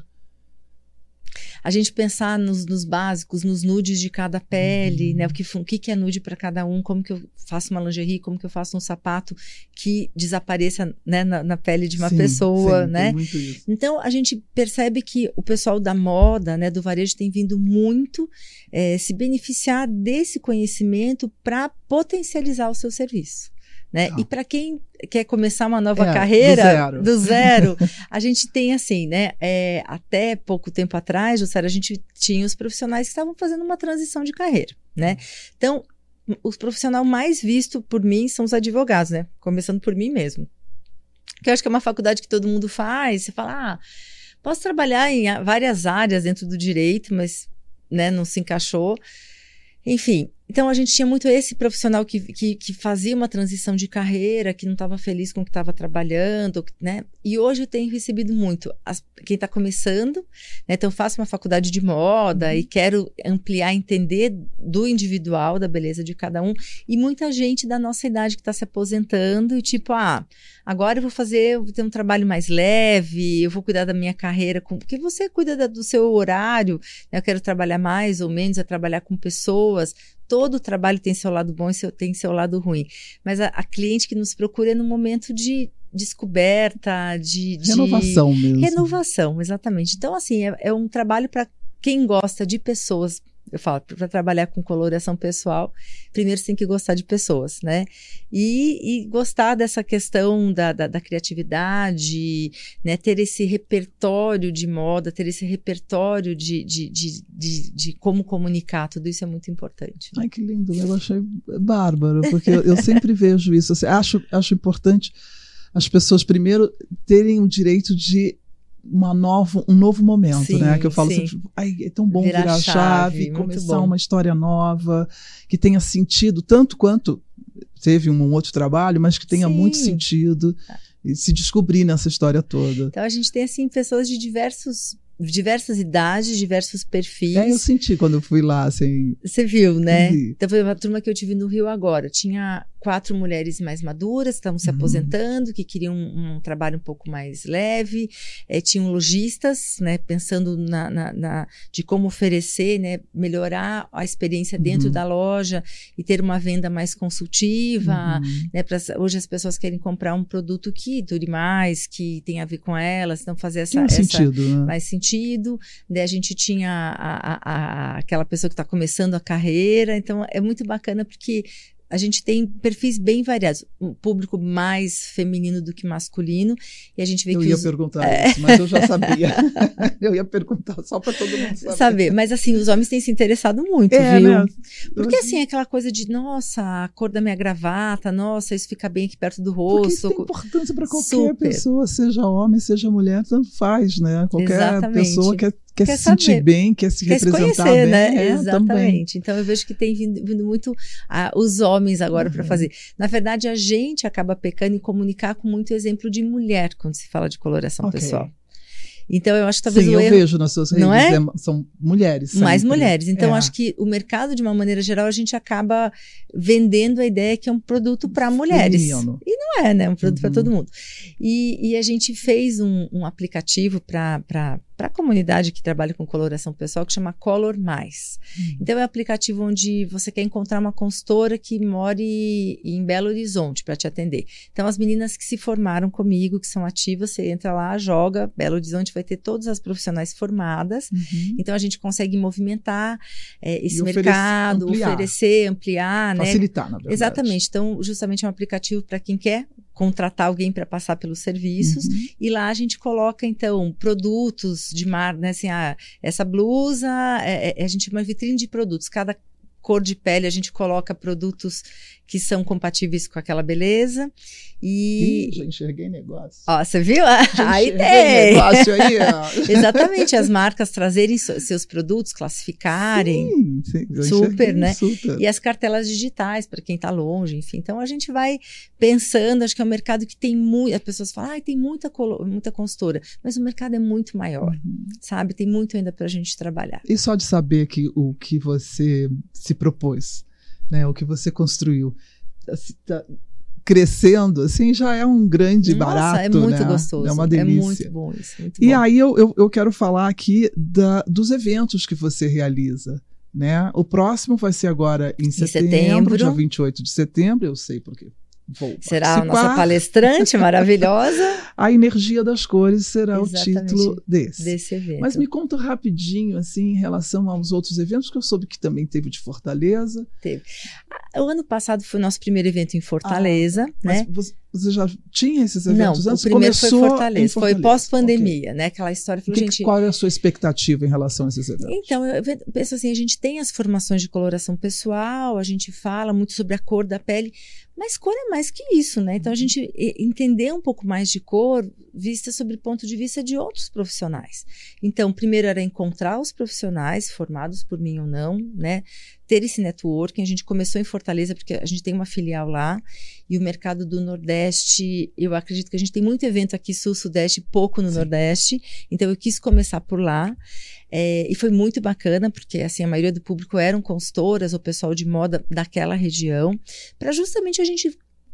A gente pensar nos básicos, nos nudes de cada pele, né? O que é nude para cada um, como que eu faço uma lingerie, como que eu faço um sapato que desapareça, né, na pele de uma pessoa, né? Tem muito isso. Então, a gente percebe que o pessoal da moda, né, do varejo tem vindo muito se beneficiar desse conhecimento para potencializar o seu serviço. Né? E para quem quer começar uma nova carreira do zero, a gente tem assim, né? Até pouco tempo atrás, Jussara, a gente tinha os profissionais que estavam fazendo uma transição de carreira, né? Então, os profissionais mais vistos por mim são os advogados, né? Começando por mim mesmo. Que eu acho que é uma faculdade que todo mundo faz, você fala, posso trabalhar em várias áreas dentro do direito, mas, né, não se encaixou. Enfim, então a gente tinha muito esse profissional que fazia uma transição de carreira, que não estava feliz com o que estava trabalhando, né? E hoje eu tenho recebido muito quem está começando, né? Então eu faço uma faculdade de moda e quero ampliar, entender do individual, da beleza de cada um, e muita gente da nossa idade que está se aposentando e tipo, agora eu vou ter um trabalho mais leve, eu vou cuidar da minha carreira, porque você cuida do seu horário, né? Eu quero trabalhar mais ou menos, trabalhar com pessoas. Todo trabalho tem seu lado bom e tem seu lado ruim. Mas a cliente que nos procura é no momento de descoberta, de renovação mesmo. Renovação, exatamente. Então, assim, é um trabalho para quem gosta de pessoas Eu falo, para trabalhar com coloração pessoal, primeiro você tem que gostar de pessoas, né? E gostar dessa questão da criatividade, né? Ter esse repertório de moda, ter esse repertório de como comunicar, tudo isso é muito importante. Né? Ai, que lindo, eu achei bárbaro, porque eu sempre vejo isso. Assim, acho importante as pessoas primeiro terem o direito de um novo momento, sim, né? Que eu falo sim. sempre, ai, é tão bom virar a chave, começar uma história nova, que tenha sentido, tanto quanto teve um outro trabalho, mas que tenha sim. muito sentido e se descobrir nessa história toda. Então a gente tem assim pessoas de diversas idades, diversos perfis. Eu senti quando eu fui lá, assim. Você viu, né? Então foi uma turma que eu tive no Rio agora. Tinha 4 mulheres mais maduras que estavam se aposentando, que queriam um trabalho um pouco mais leve. Tinham lojistas, né? Pensando de como oferecer, né? Melhorar a experiência dentro da loja e ter uma venda mais consultiva. Né? Hoje as pessoas querem comprar um produto que dure mais, que tenha a ver com elas, então fazer sentido, né? mais sentido. Daí a gente tinha aquela pessoa que está começando a carreira, então é muito bacana porque a gente tem perfis bem variados, um público mais feminino do que masculino, e a gente vê eu ia perguntar isso, mas eu já sabia. Eu ia perguntar só para todo mundo saber. Mas assim, os homens têm se interessado muito, viu? Né? Porque assim, aquela coisa de, nossa, a cor da minha gravata, nossa, isso fica bem aqui perto do rosto. Porque isso tem importância para qualquer pessoa, seja homem, seja mulher, tanto faz, né? Qualquer pessoa quer se sentir bem, quer se representar conhecer, bem. Né? Exatamente. Também. Então eu vejo que tem vindo muito os homens agora para fazer. Na verdade, a gente acaba pecando em comunicar com muito exemplo de mulher quando se fala de coloração pessoal. Então, eu acho que talvez eu vejo nas suas redes, são mulheres. Sempre. Mais mulheres. Então, acho que o mercado, de uma maneira geral, a gente acaba vendendo a ideia que é um produto para mulheres. Feminino. E não é, né? É um produto para todo mundo. E a gente fez um aplicativo para a comunidade que trabalha com coloração pessoal, que chama Color Mais. Então, é um aplicativo onde você quer encontrar uma consultora que more em Belo Horizonte para te atender. Então, as meninas que se formaram comigo, que são ativas, você entra lá, joga, Belo Horizonte vai ter todas as profissionais formadas. Então, a gente consegue movimentar esse mercado, oferecer, ampliar, facilitar, na verdade. Exatamente. Então, justamente é um aplicativo para quem quer contratar alguém para passar pelos serviços, e lá a gente coloca, então, produtos de marca, né, assim, essa blusa, a gente chama de vitrine de produtos, cada cor de pele a gente coloca produtos que são compatíveis com aquela beleza. Já enxerguei negócio. Ó, você viu? Aí tem! Negócio aí, ó. Exatamente, as marcas trazerem seus produtos, classificarem. Sim, super, né? Super. E as cartelas digitais, para quem está longe, enfim. Então, a gente vai pensando, acho que é um mercado que tem muito... As pessoas falam, tem muita consultora, mas o mercado é muito maior, sabe? Tem muito ainda para a gente trabalhar. E só de saber que o que você se propôs, né? O que você construiu, tá crescendo, assim, já é um grande barato, é muito né? gostoso. É uma delícia. É muito bom isso, muito e bom. Aí eu quero falar aqui dos eventos que você realiza, né? O próximo vai ser agora em setembro, dia 28 de setembro, eu sei porque vou será a nossa palestrante maravilhosa. A Energia das Cores será o título desse evento. Mas me conta rapidinho, assim, em relação aos outros eventos, que eu soube que também teve de Fortaleza. Teve. O ano passado foi o nosso primeiro evento em Fortaleza, né? Mas você já tinha esses eventos antes? O primeiro foi Fortaleza, foi pós-pandemia, né? Aquela história, falou, qual é a sua expectativa em relação a esses eventos? Então, eu penso assim, a gente tem as formações de coloração pessoal, a gente fala muito sobre a cor da pele, mas cor é mais que isso, né? Então, a gente entender um pouco mais de cor vista sobre o ponto de vista de outros profissionais. Então, primeiro era encontrar os profissionais formados por mim ou não, né? Ter esse networking. A gente começou em Fortaleza porque a gente tem uma filial lá e o mercado do Nordeste, eu acredito que a gente tem muito evento aqui Sul, Sudeste, pouco no Nordeste, então eu quis começar por lá. E foi muito bacana, porque assim, a maioria do público eram consultoras ou pessoal de moda daquela região, para justamente a gente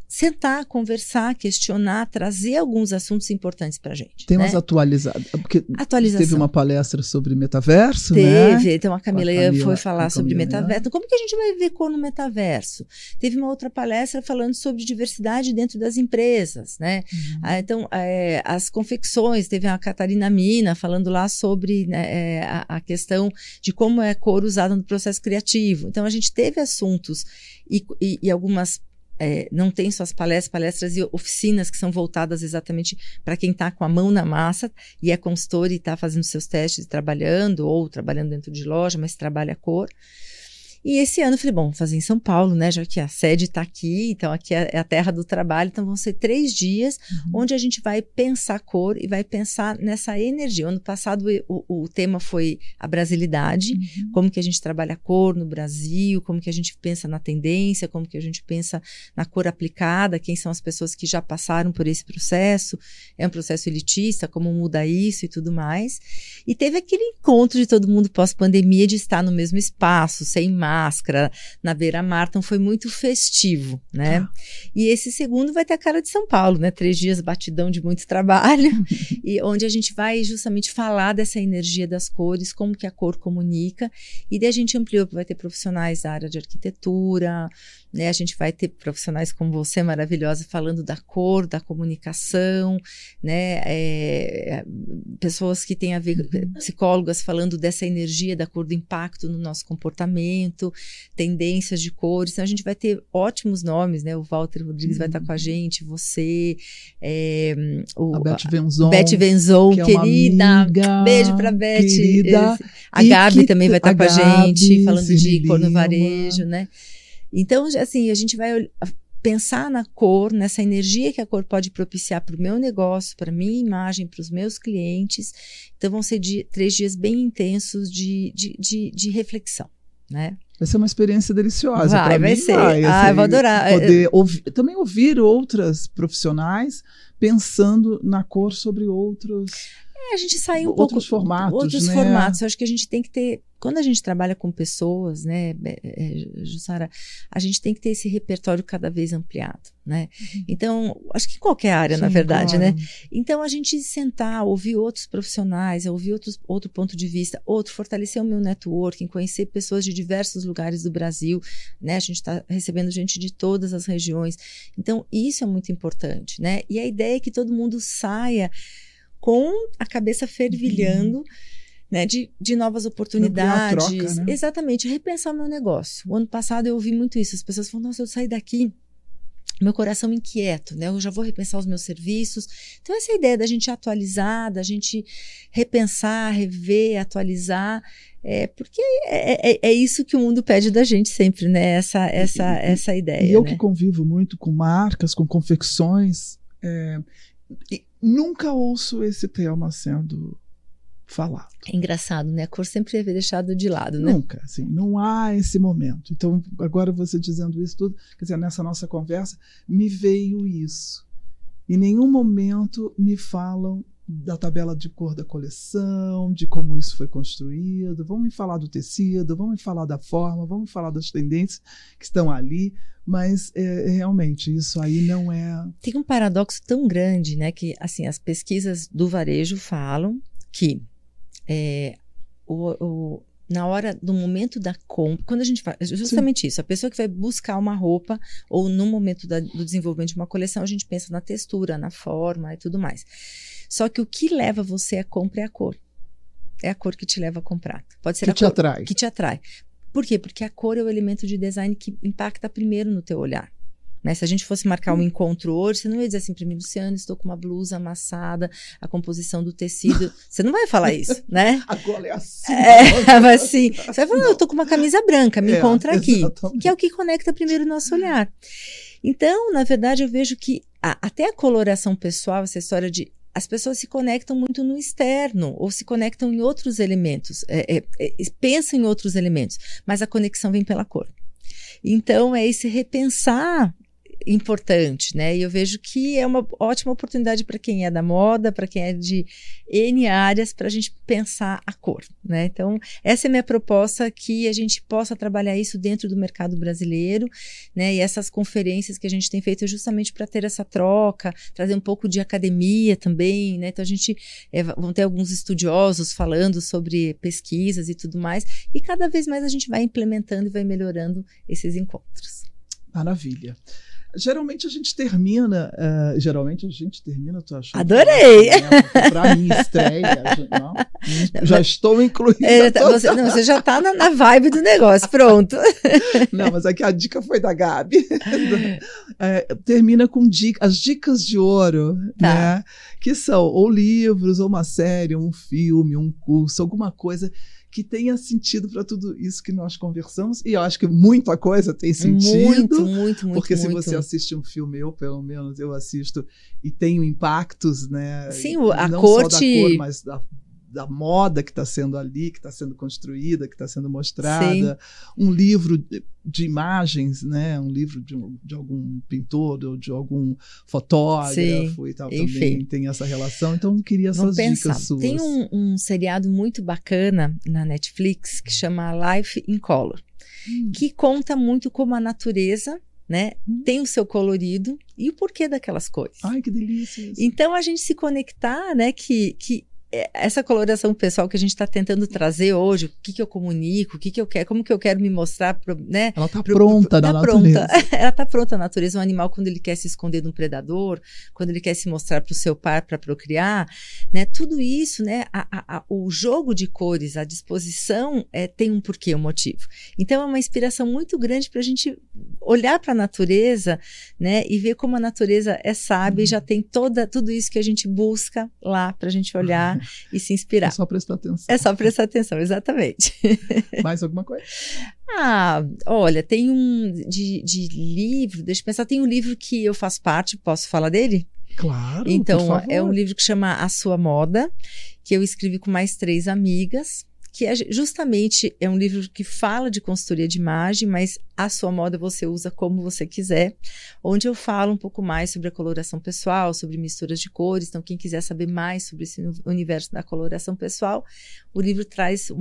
sentar, conversar, questionar, trazer alguns assuntos importantes para a gente. Temas atualizados. Porque atualização. Teve uma palestra sobre metaverso, Teve, né? então a Camila foi falar sobre metaverso. Como que a gente vai ver cor no metaverso? Teve uma outra palestra falando sobre diversidade dentro das empresas, né? Então, as confecções, teve a Catarina Mina falando lá sobre, né, a questão de como é a cor usada no processo criativo. Então, a gente teve assuntos e algumas não tem só as palestras e oficinas que são voltadas exatamente para quem está com a mão na massa e é consultor e está fazendo seus testes, trabalhando ou trabalhando dentro de loja, mas trabalha a cor. E esse ano eu falei, bom, vou fazer em São Paulo, né, já que a sede está aqui, então aqui é a terra do trabalho, então vão ser 3 dias onde a gente vai pensar cor e vai pensar nessa energia. Ano passado o tema foi a brasilidade, como que a gente trabalha a cor no Brasil, como que a gente pensa na tendência, como que a gente pensa na cor aplicada, quem são as pessoas que já passaram por esse processo, é um processo elitista, como muda isso e tudo mais. E teve aquele encontro de todo mundo pós-pandemia de estar no mesmo espaço, sem máscara, na beira-mar, então foi muito festivo, né? E esse segundo vai ter a cara de São Paulo, né? 3 dias batidão de muito trabalho, e onde a gente vai justamente falar dessa energia das cores, como que a cor comunica, e daí a gente ampliou, vai ter profissionais da área de arquitetura, né? A gente vai ter profissionais como você, maravilhosa, falando da cor, da comunicação, né? Pessoas que têm a ver, psicólogas falando dessa energia da cor, do impacto no nosso comportamento, tendências de cores. Então a gente vai ter ótimos nomes, né? O Walter Rodrigues vai estar com a gente, você, a Beth Venzon, querida, amiga, beijo pra Beth, querida. A Gabi também vai estar com a gente, falando Cirne de cor no Lima. varejo, né? Então, assim, a gente vai pensar na cor, nessa energia que a cor pode propiciar para o meu negócio, para a minha imagem, para os meus clientes. Então, vão ser 3 dias bem intensos de reflexão, né? Vai ser uma experiência deliciosa. Vai ser. Assim, eu vou adorar. Poder também ouvir outras profissionais pensando na cor sobre outros... A gente sai um outros pouco... formatos, outros né? formatos. Eu acho que a gente tem que ter... Quando a gente trabalha com pessoas, né, Jussara, a gente tem que ter esse repertório cada vez ampliado, né? Então, acho que em qualquer área, na verdade, claro. né? Então, a gente sentar, ouvir outros profissionais, ouvir outro ponto de vista, fortalecer o meu networking, conhecer pessoas de diversos lugares do Brasil, né? A gente está recebendo gente de todas as regiões. Então, isso é muito importante, né? E a ideia é que todo mundo saia com a cabeça fervilhando, né, de novas oportunidades. Troca, né? Exatamente, repensar o meu negócio. O ano passado eu ouvi muito isso, as pessoas falam, nossa, eu saí daqui, meu coração inquieto, né, eu já vou repensar os meus serviços. Então essa ideia da gente atualizar, da gente repensar, rever, atualizar, porque é isso que o mundo pede da gente sempre, né, essa ideia. E eu, né? que convivo muito com marcas, com confecções, nunca ouço esse tema sendo falado. É engraçado, né? A cor sempre é deixada de lado, né? Nunca, assim, não há esse momento. Então, agora você dizendo isso tudo, quer dizer, nessa nossa conversa, me veio isso. Em nenhum momento me falam da tabela de cor da coleção, de como isso foi construído, vão me falar do tecido, vão me falar da forma, vão me falar das tendências que estão ali, mas realmente isso aí não é... Tem um paradoxo tão grande, né, que assim, as pesquisas do varejo falam que na hora do momento da compra, quando a gente faz justamente isso, a pessoa que vai buscar uma roupa ou no momento do desenvolvimento de uma coleção, a gente pensa na textura, na forma e tudo mais. Só que o que leva você à compra é a cor. É a cor que te leva a comprar. Pode ser que a te cor atrai. que te atrai. Por quê? Porque a cor é o elemento de design que impacta primeiro no teu olhar. Né? Se a gente fosse marcar um encontro hoje, você não ia dizer assim para mim, Luciana, estou com uma blusa amassada, a composição do tecido. Você não vai falar isso, né? Agora é assim. Mas assim, você vai falar, eu estou com uma camisa branca, me encontra aqui. Exatamente. Que é o que conecta primeiro o nosso olhar. Então, na verdade, eu vejo que até a coloração pessoal, essa história de as pessoas se conectam muito no externo ou se conectam em outros elementos, pensam em outros elementos, mas a conexão vem pela cor. Então, é esse repensar importante, né? E eu vejo que é uma ótima oportunidade para quem é da moda, para quem é de N áreas, para a gente pensar a cor, né? Então, essa é a minha proposta, que a gente possa trabalhar isso dentro do mercado brasileiro, né? E essas conferências que a gente tem feito é justamente para ter essa troca, trazer um pouco de academia também, né? Então, a gente vão ter alguns estudiosos falando sobre pesquisas e tudo mais, e cada vez mais a gente vai implementando e vai melhorando esses encontros. Maravilha. Geralmente a gente termina, eu tô achando. Adorei! Para mim, estreia. Não, já estou incluída. Você já está na vibe do negócio, pronto. Não, mas aqui a dica foi da Gabi. Termina com as dicas de ouro, tá, né? Que são ou livros, ou uma série, um filme, um curso, alguma coisa que tenha sentido para tudo isso que nós conversamos, e eu acho que muita coisa tem sentido. Muito. Porque se você assiste um filme, eu pelo menos, eu assisto e tenho impactos, né? Sim, não corte... só da cor, mas da moda que está sendo ali, que está sendo construída, que está sendo mostrada. Sim. Um livro de imagens, né? Um livro de algum pintor ou de algum fotógrafo. Sim. E tal. Enfim. Também tem essa relação. Então, eu queria essas dicas suas. Tem um seriado muito bacana na Netflix que chama Life in Color, que conta muito como a natureza, né, tem o seu colorido e o porquê daquelas cores. Ai, que delícia isso. Então, a gente se conectar, né, que essa coloração pessoal que a gente está tentando trazer hoje, o que eu comunico, o que eu quero, como que eu quero me mostrar, né? Ela está pronta na natureza. Ela está pronta na natureza. Um animal, quando ele quer se esconder de um predador, quando ele quer se mostrar para o seu par para procriar, né? Tudo isso, né? O jogo de cores, a disposição tem um porquê, um motivo. Então, é uma inspiração muito grande para a gente olhar para a natureza, né? E ver como a natureza é sábia e já tem tudo isso que a gente busca lá para a gente olhar e se inspirar. É só prestar atenção. É só prestar atenção, exatamente. Mais alguma coisa? Olha, tem de livro, deixa eu pensar, tem um livro que eu faço parte, posso falar dele? Claro, então, por favor. É um livro que chama A Sua Moda, que eu escrevi com mais 3 amigas, que justamente é um livro que fala de consultoria de imagem, mas a sua moda você usa como você quiser, onde eu falo um pouco mais sobre a coloração pessoal, sobre misturas de cores. Então, quem quiser saber mais sobre esse universo da coloração pessoal, o livro traz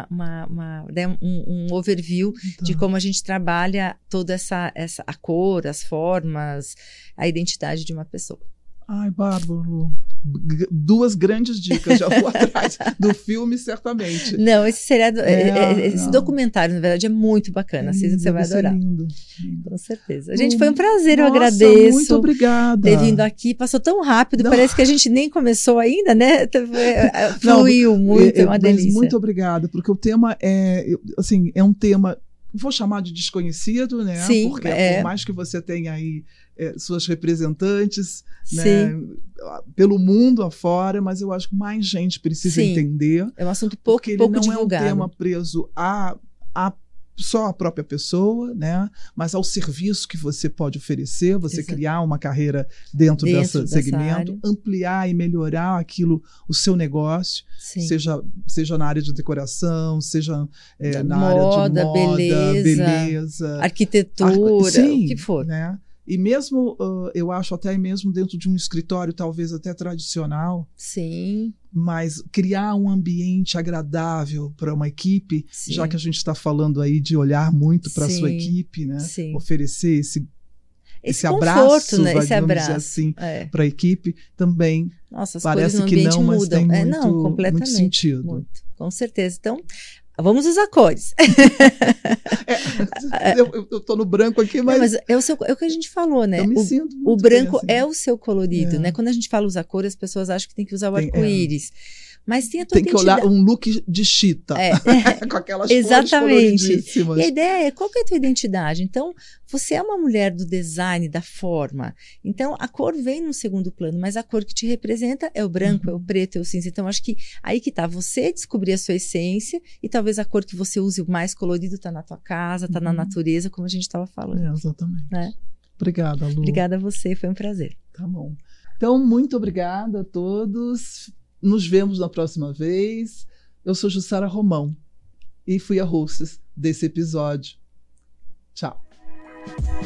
um overview de como a gente trabalha toda a cor, as formas, a identidade de uma pessoa. Ai, Bárbaro, 2 grandes dicas, já vou atrás do filme, certamente. Não, esse seriado, esse documentário, na verdade, é muito bacana, Cisa, que você vai adorar. Lindo. Com certeza. Gente, foi um prazer, eu agradeço. Muito obrigada. Ter vindo aqui, passou tão rápido, parece que a gente nem começou ainda, né? Fluiu muito, é uma delícia. Muito obrigada, porque o tema é um tema, vou chamar de desconhecido, né? Sim, porque por mais que você tenha aí suas representantes, né, pelo mundo afora, mas eu acho que mais gente precisa entender. É um assunto pouco divulgado. Não é um tema preso só à própria pessoa, né, mas ao serviço que você pode oferecer, você criar uma carreira dentro desse segmento, ampliar e melhorar o seu negócio, seja na área de decoração, seja na área de moda, beleza, arquitetura, o que for. Né? E mesmo, eu acho até mesmo dentro de um escritório, talvez até tradicional, mas criar um ambiente agradável para uma equipe, já que a gente está falando aí de olhar muito para a sua equipe, né? Oferecer esse abraço, né? Esse abraço assim, para a equipe também. Nossa, as parece cores no que ambiente não, mas mudam. tem muito sentido. Muito, com certeza. Então, vamos usar cores. Eu estou no branco aqui, mas... Não, mas é o que a gente falou, né? Eu me sinto muito o branco bem, assim. É o seu colorido, né? Quando a gente fala usar cores, as pessoas acham que tem que usar o arco-íris. Mas tem a tua identidade. Tem que olhar um look de chita. Com aquelas cores coloridíssimas. E a ideia é, qual que é a tua identidade? Então, você é uma mulher do design, da forma. Então, a cor vem no segundo plano, mas a cor que te representa é o branco, é o preto, é o cinza. Então, acho que aí que tá, você descobrir a sua essência e talvez a cor que você use o mais colorido tá na tua casa, tá na natureza, como a gente estava falando. Exatamente. Né? Obrigada, Lu. Obrigada a você, foi um prazer. Tá bom. Então, muito obrigada a todos. Nos vemos na próxima vez. Eu sou Jussara Romão e fui a hostess desse episódio. Tchau.